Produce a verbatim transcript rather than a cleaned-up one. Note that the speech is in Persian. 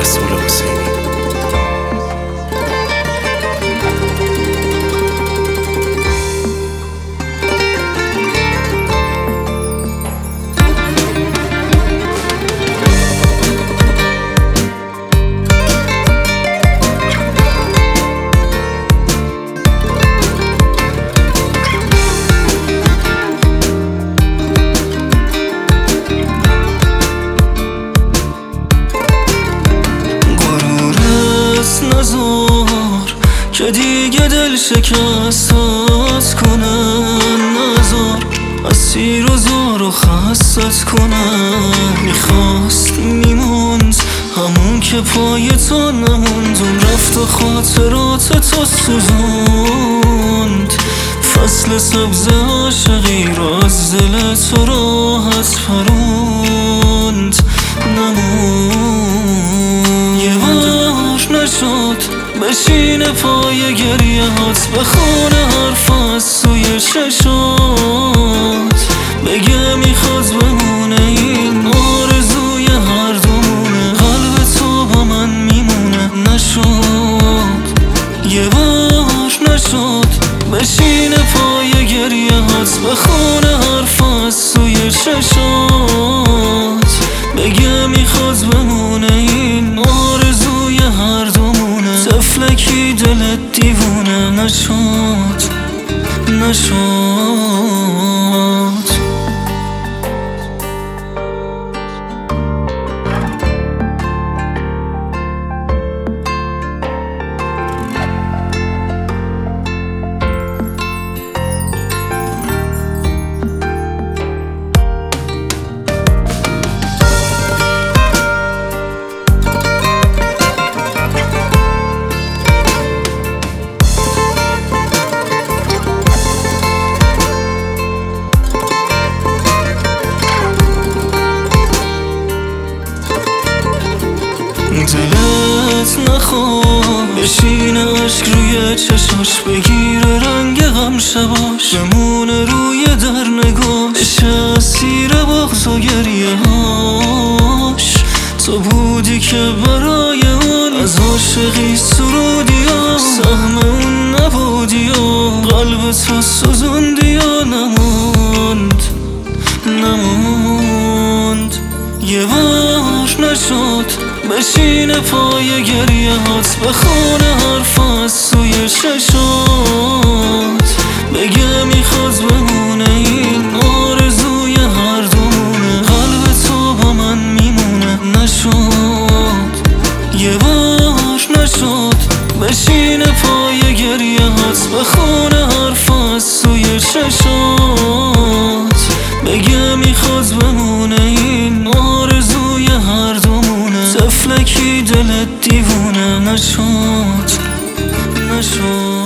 رسول حسینی. نزار که دیگه دل شکستت کنن، نزار اسیر و زار و خستت کنن. میخواست میموند همون که پای تو نموند، اون رفت و خاطرات تو سوزوند. فصل سبز عاشقی رو از دل تو راحت پروند. نموند یه بار نشد بشین پای گریه هات، بخونه حرف از سوی چشات، بگه میخواد بمونه این آرزوی هر دومونه. قلب تو با من میمونه. نشد یه بار نشد بشین پای گریه هات، بخونه حرف از سوی چشات، بگه میخواد بمونه این آرزوی هر دومونه. طفلکی دلت دیوونه. نشد نشد دلت نخواد بشینه عشق روی چشاش، بگیره رنگ غم شباش، بمونه روی در نگاش، بشه اسیر بغض و گریه هاش. تو بودی که برای اون از عاشقی سرودی و سهم اون نبودی و قلب تو سوزوندی و نموند نموند یه بار نشد بشین پای گریه هات، بخونه حرف از سوی چشات، بگه میخواد بمونه این آرزوی هر دومونه. قلب تو با من میمونه. نشد یه بار نشد بشین پای گریه هات، بخونه حرف از سوی چشات، بگه میخواد بمونه این آرزوی هر دومونه. طفلکی دلت دیوونه. نشد نشد